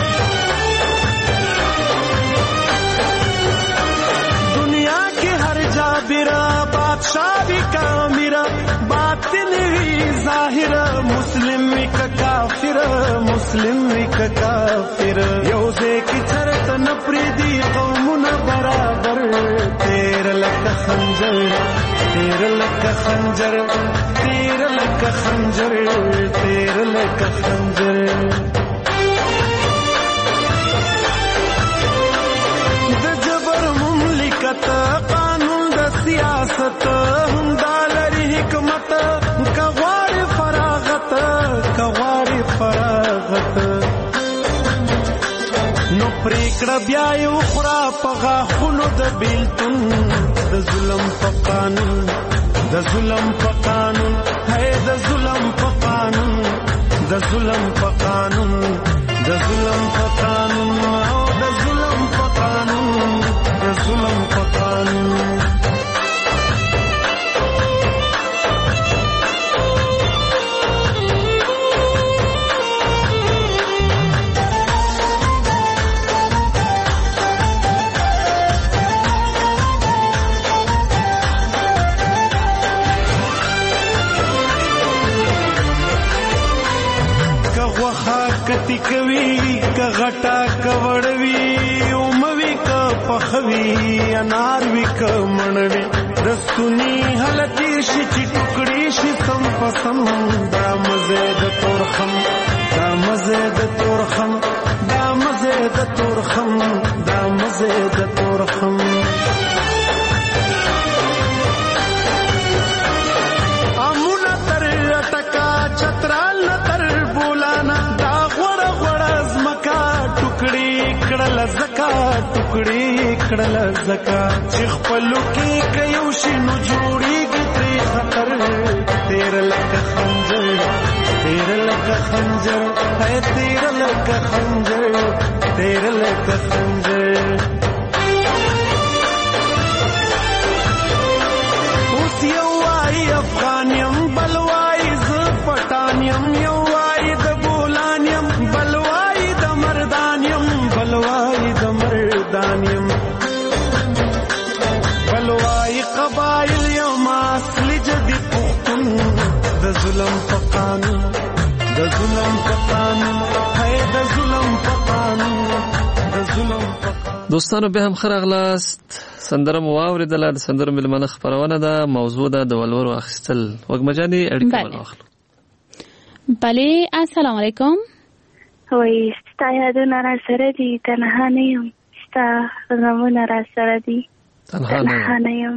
دنیا کې هر جابرا بادشاہ بھی کامیرا باطن وی ظاهر مسلم وی کافر مسلم وی کافر. یو ځکه چرته نپری دی قومونه برابر. تیر لکه خنجر تیر لکه خنجر تیر لکه خنجر تیر لکه خنجر. د جبر مملکت قانون د سیاست هم دالري حکمت. کوار فراغت کوار فراغت. نو پریکړه بیا یو خورا پغا خونو د بیلتون. د ظلم په قانون. د ظلم په قانون هي د ظلم په قانون. د ظلم په قانون. د ظلم په قانون او د ظلم په قانون. د ظلم په قانون. کتی کوي که غټا کوړوي اوموي که پخوي انار وی که مڼوي دستونی حلقې شي چې ټوکړې شي سم پسم دا مزه د تورخم دا مزه د تورخم دا مزه د تورخم دا مزه د تورخم امونه تر ټکا چترال تر بولانا دا غوړ غوړ زمکا ټوکړې کړل زکا ټوکړې کړل زکا چې خپلو کې کيو شي نو جوړيږي ترې خطر تیر لکه خنجر تیر لکه خنجر ہے تیر لکه خنجر تیر لکه خنجر اوس یو وای افغانیم بلوای ز پټانیم یو وای د بولانیم بلوای د مردانیم بلوای د مردانیم بلوای قبایل یوم اصل جدي پختون د ظلم په قانون د ظلم په قانون هي د ظلم په قانون د ظلم په دوستانو به هم خراغلاست سندره مو واوریدله د سندرو ملمنه خبرونه ده موضوع ده د ولورو اخیستل وګمجاني اړیکه واخلو بله السلام علیکم وای ستا یادونه را سره دي تنها نه یم ستا غمونه را سره دي تنها نه یم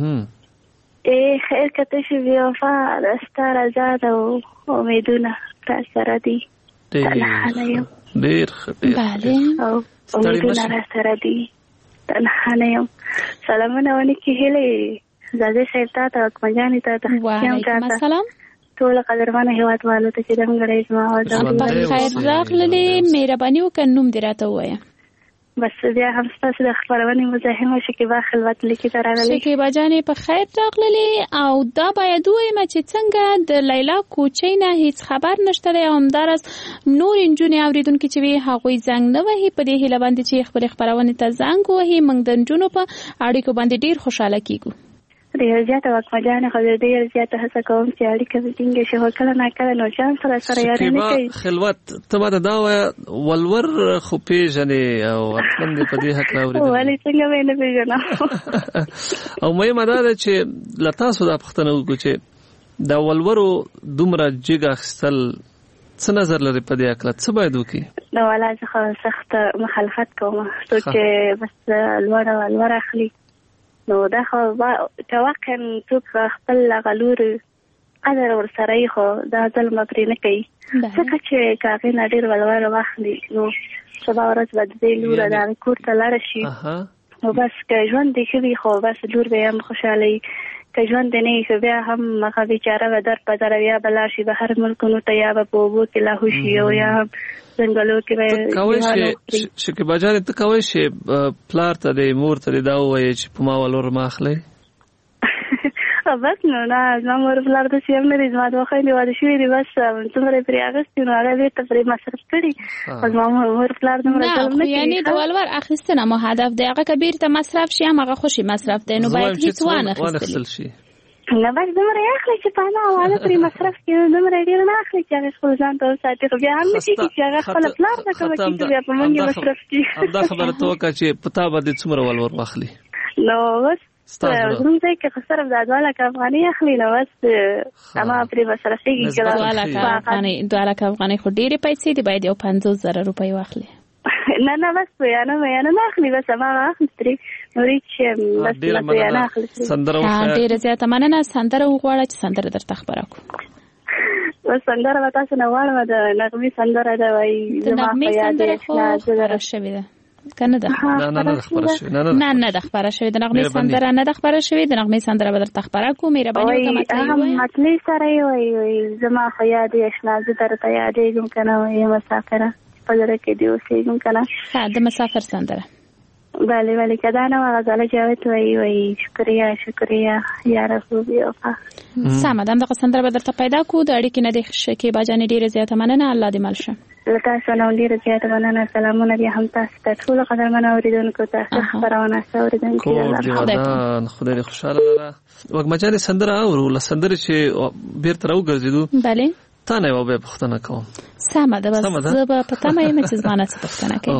خیر کته شي بیا وفا ستا رضا ده او امیدونه را سره دي تنها نه یم ډیر بله او امیدونه را سره دي تنها نه یم سلامونه ونکي هیلې زاده صاحب ته اکمجاني ته وعلیکم السلام ټول قدرمنه هیوادوالو ته چې د مګړې زما او په خیر راغلي مهرباني وکړئ نوم دې راته ووایه بس بیا هم ستاسو د خبرونې مزاحمه شکیبا خلوت لیکي ته راغلي شکیبا جانې په خیر راغلي او دا باید ووایم چې څنګه د لیلا کوچۍ نه هیڅ خبر نشته دی او همداراز نور نجونې اورېدونکي چې وي هغوی زنګ نه وهي په دې هیله باندې چې خپلې خپرونې ته زنګ ووهي موږ د نجونو په اړیکو باندې ډېر خوشحاله کیږو ډېر زیاته وقفه جانې خو ډېر زیاته هڅه کوم چې اړیکه مې ټینګه شي خو کله ناکله نو جان سره یاري نه کوي خلوت ته ماته دا وایه ولور خو پیژنې او اصلا دې په دې حق اورېدل ولې څنګه مې نه پیژنم او مهمه دا ده چې له تاسو دا پوښتنه وکړو چې دا ولورو دومره جګ اخیستل څه نظر لري په دې اړه څه باید وکړي نو ولا زه سخت مخالفت کوم چې بس لوړ اخلي نو دا خو واقعا څوک خپل غلور قدر ورسره خو دا ظلم پرې نه کوي ځکه چې کاغې نه ډېر ولور واخلي نو سبا ورځ به د دې لور د کور ته لاړه شي نو بس که ژوند دې ښه وي خو بس لور به هم خوشحاله وي که ژوند دې نه وي خو بیا هم هغه بیچاره به در په در یا به لاړ شي بهر ملکونو ته یا به په اوبو کې لاهو شي او یا هم ځنګلو کې به شکیبا جانې ته کولی شې پلار ته دې مور ته دې دا ووایې چې په ما ولور مه اخلئ بس نو نه زما مور پلار داسې هم نه دي زما دوه خویندې واده شوي دي بس څومره یې پرې اخیستي نو هغه بېرته پرې مصرف کړي خو زما مور پلار دومره ظلم نه کوي یعنې د ولور اخیستنه مو هدف دی هغه که بیرته مصرف شي هماغه خوشي مصرف دی نو باید هېڅ وانخیستل شي نه بس دومره یې اخلي چې پانه واده پرې مصرف کړي نو دومره یې ډېر نه اخلي چې هغې خپل ځان ته وساتي خو بیا هم نه کېږي چې هغه خپله پلار ته کومه کېږي بیا په موږ یې مصرف کړي همدا خبره ته وکړه چې په تا باندې څومره ولور واخلي نو بس زموږ ځای کې خو صرف دا 2 لکه افغانۍ اخلي نو بس همه پرې مصرفېږي 2 لکه افغانۍ خو ډېرې پیسې دي باید یو 50,000 روپۍ واخلي نه بس بیانه نه اخلي بس هماغه اخلي ترې نورې چې بس بیانه اخلي ډېره زیاته مننه سندره وغواړه چې سندره درته خبره کړو بس سندره به تاسو نه غواړم د نغمې سندره ده وایي د نغمې سندره خو خبره شوې ده که نه ده نه ده خبره شوې د نغمې سندره نه ده خبره شوې د نغمې سندره به درته خبره کړو مهرباني وکړه مطلع سره یې وایي زما خو یاد یې اشنا زه درته یادېږم که نه وایي مسافره په زړه کې دې اوسېږم که نه د مسافر سندره بله که دا نه وه غزاله جاوید وایي شکریه یاره خوبي وفا سمه ده همدغه سندره به درته پیدا کړو د اړیکې نه دې شکیبا جانې ډېره زیاته مننه الله دې مل شه له تاسو نه ډېره زیاته مننه سلامونه دې هم تاسو ته ټولو قدرمنو اورېدونکو ته ښه خپرونه ښه اورېدونکي خدای دې خوشحاله لره وږمه جانې سندره اورو له سندرې چې بېرته راوګرځېدو بله تا نه یو به پوښتنه کوم. سمه ده، بس زه به په تمه یم چې زما نه څه پوښتنه کوي.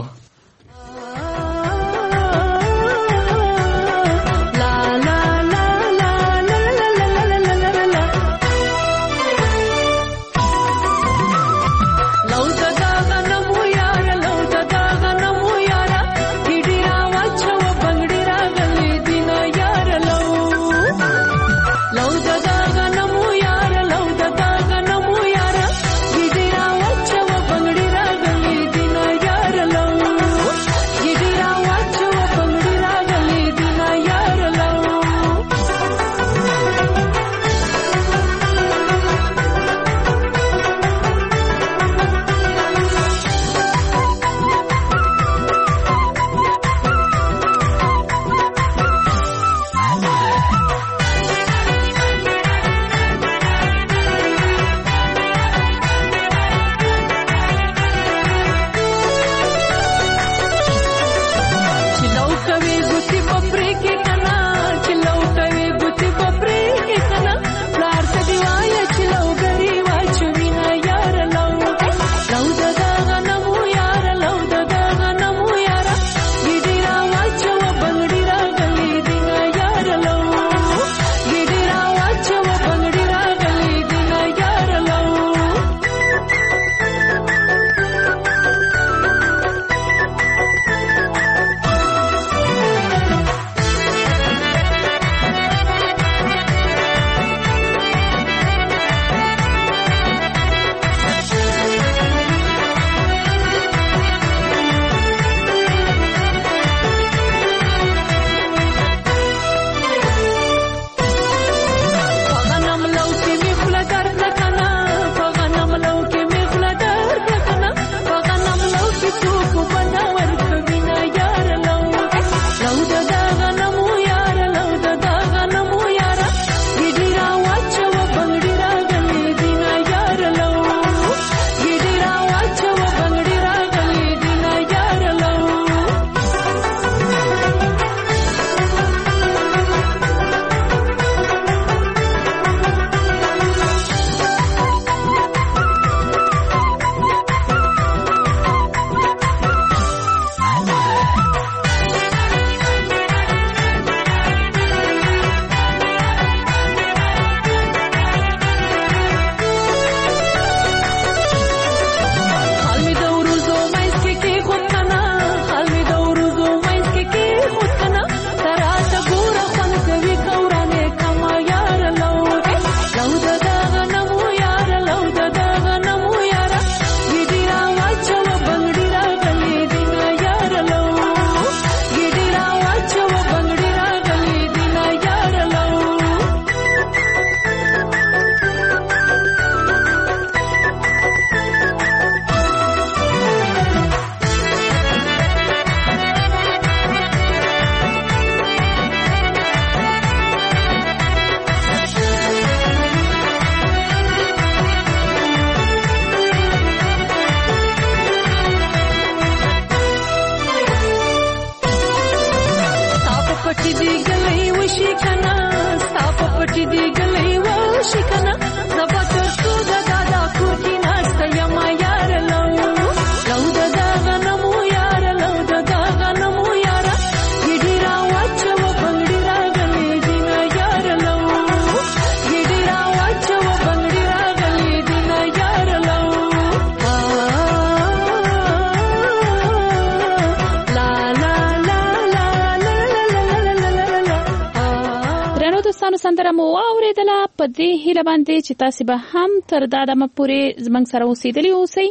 سندره مو واوریدله په دې هیله باندې چې تاسو به هم تر دا دمه پورې زمنګ سره اوسېدلی اوسئ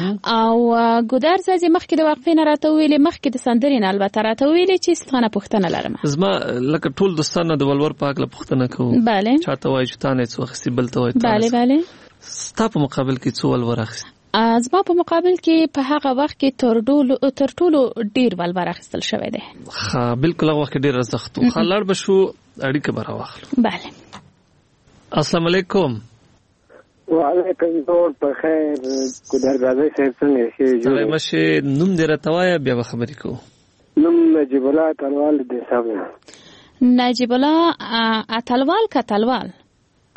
او ګودر زازي مخکې د وقفې نه راته ویلې مخکې د سندرې نه البته راته ویلې چې ستانه پوښتنه لرم زما لکه ټول دوستانو د ولور پاک له پوښتنه کوم bale چاته وایي چې تانه څو خسي بل ته وایي bale ستا په مقابل کې څو ولور اخیست زما په مقابل کې په هغه وخت کې تر ټولو ډیر ولور اخیستل شوی دی ها بالکل هغه وخت ډیر ارزښت خلړ بشو اړیکه به راوخلو bale السلام علیکم وعلیکم السلام په خیر ګودر زازي صاحب څنګه شي جوړه مشه نوم دې راتوایا بیا به خبرې کو نوم نجیب الله تلوال دې صاحب نجیب الله اتلوال کتلوال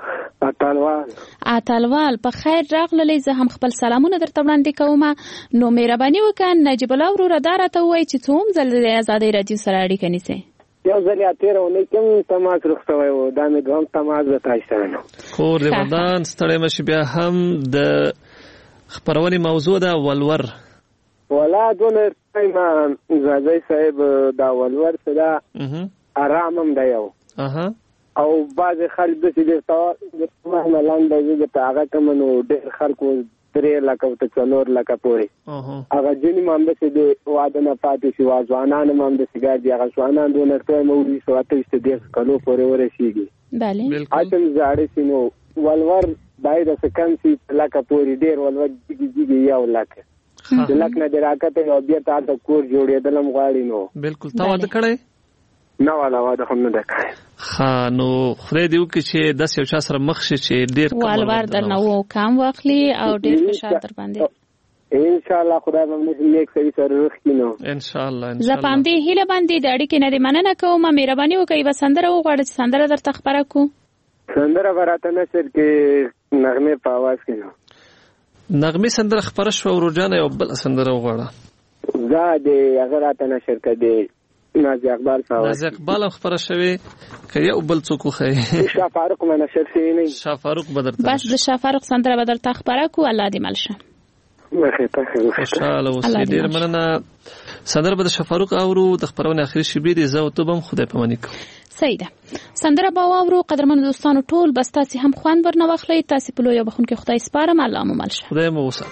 اتلوال په خیر راغللی. زه هم خپل سلامونه درته وړاندې کوم. نو مهرباني وکړه نجیب الله وروره دا راته ووایي چې څوم ځل د ازادۍ راډیو سره اړیکه نیسئ؟ یو ځل یا تېره اونۍ کوم تماس رخ شوی و، دا مې دوهم تماس د تاسو سره نو. کور د ودان ستړی مشي. بیا هم د خپرونې موضوع ده ولور. ولا دونه ما زادی صاحب دا ولور څه ده آرام هم دی یو او بعضې خلک داسې درته لاندې زه درته هغه کوم نو ډېر خلکو 3 لکه او 4 لکه پورې هغه ځینې هم همداسې د واده نه پاتې شي. ځوانان هم همداسې ګرځي. هغه ځوانان دونه ټایم وړي 28 کلو پورې ورسېږي. اچم زاړه شي نو ولور باید څه کم شي لکه پورې. ډېر ولور جګي 1 لکه د لک نه د راکته یو بیا ته د کور جوړېدل هم غواړي. نو بالکل تا واده کړی؟ نه والا واده هم نه ده کړی. نو خدای دې وکړي چې داسې یو چا سره مخ شي چې ډېر ولور درنه کم واخلي او ډېر فشار در باندې انشاءالله خدای به موږ نیک سړي سره روغ کړي. نو انشاءالله زه په همدې هیله باندې د اړیکې نه دې مننه کوم. مهرباني وکړئ یوه سندره وغواړه چې سندره درته خپره کړو. سندره به راته نشر کې نغمې په اواز کې نو نغمې سندره خپره شوه. ورورجانه یو بله سندره وغواړه. دا د هغه راته نشر کړه نازي اقبال صاحب. نازي اقبال هم خبره شوی که یو بل څوک وښیي. شاه فاروق ما نشر شوی نه. شاه فاروق به درته بس د شاه فاروق سندره به درته خپره کړو. الله دې مل شه. خوشحاله اوسئ. ډېره مننه. سندره به د شاه فاروق اورو. د خپرونې آخري شېبې دي. زه او ته به هم خدای پاماني کوو. صحیح ده. سندره به واورو. قدرمنو دوستانو ټول بس تاسې هم خوند ورنه واخلئ. تاسې په لویه بخښونکي خدای سپارم. الله مو مل شه. خدای مو وسه.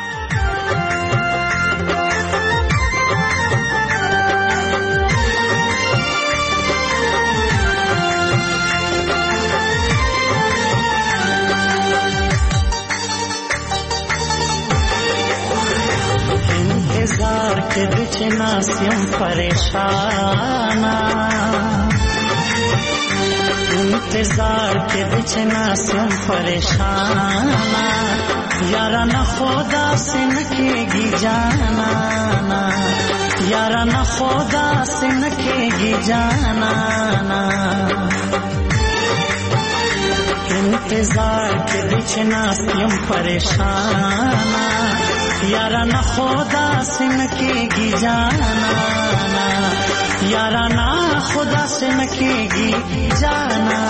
इंतजार के बिचना सिम परेशाना, इंतजार के बिचना सिम परेशाना, यारा न खुदा से नकेगी जाना, यारा न खुदा से नकेगी जाना, इंतजार के बिचना सिम परेशाना, यारा न खुदा से नकेगी जाना, यारा न खुदा से नकेगी जाना।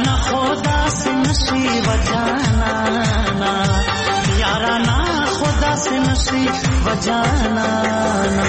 खुदा داسې نشي وجانانا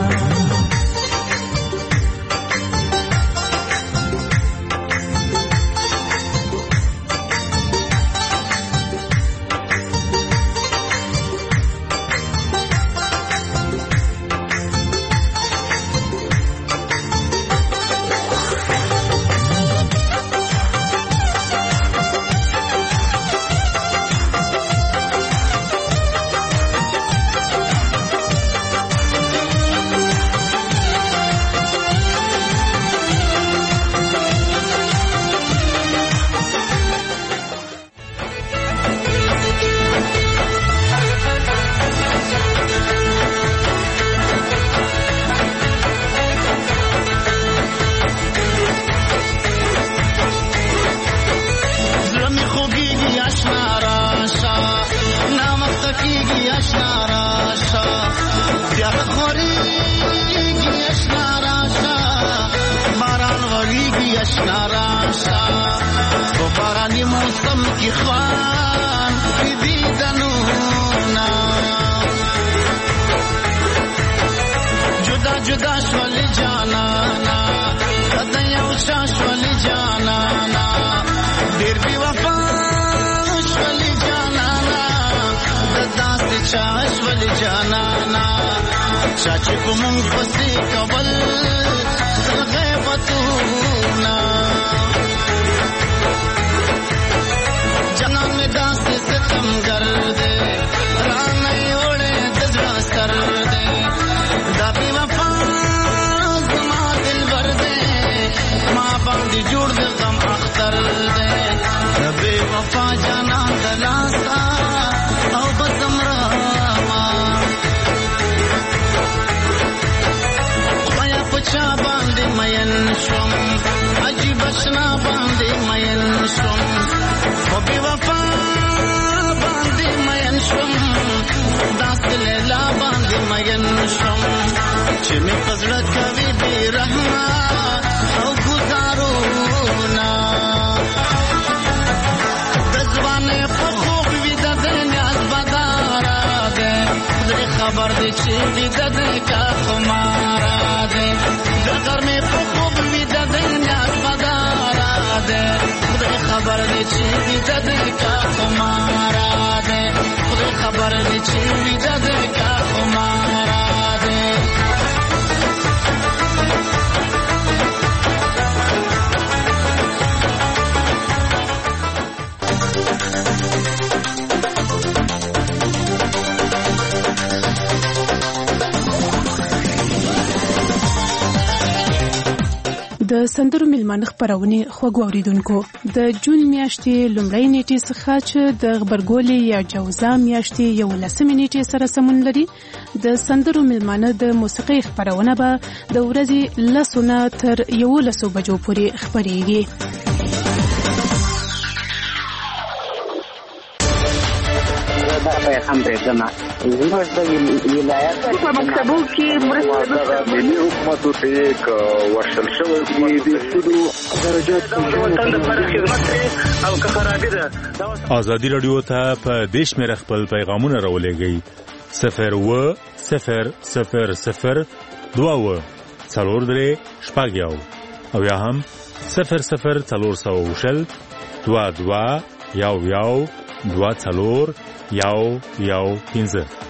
د سندرو ملمانه خبرونه خوږو اوریدونکو د جون میاشتې لومړۍ نیټې څخه چې د غبرګولې یا جوزا میاشتې 11 نیټې سره سمون لري د سندرو ملمانه د موسیقي خبرونه به د ورځې 10 تر 11 بجو پورې خبريږي. هم دې زموږ د ولایت په مکتبو کې مرسته ملي حکومت ته یک ورشل شوی د سودو درجات په وطن لپاره خدمت او که خرابې ده. ازادي رادیو ته په دیش مې خپل پیغامونه راولېږئ 01000 2 څلور درې شپږ او یا هم 00400 22 یو 2 څلور 115